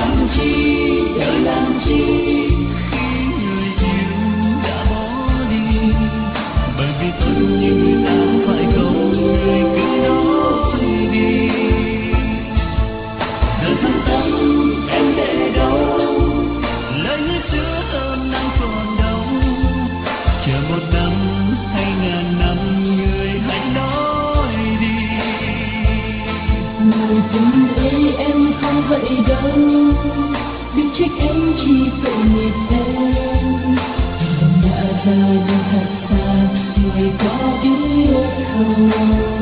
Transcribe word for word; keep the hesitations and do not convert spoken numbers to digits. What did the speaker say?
làm chi, đợi làm chi khi người yêu đã bỏ đi. Bởi vì thân như người ta phải không người cứ nói đi. Giờ thăng tâm em để đâu, lời như xưa thơm nắng còn đâu. Chờ một năm hay ngàn năm người hãy nói đi. Người tình ơi em không vậy đâu, biết trách em chỉ tội nghiệp em. Đã rời đi thật xa, người có biết không?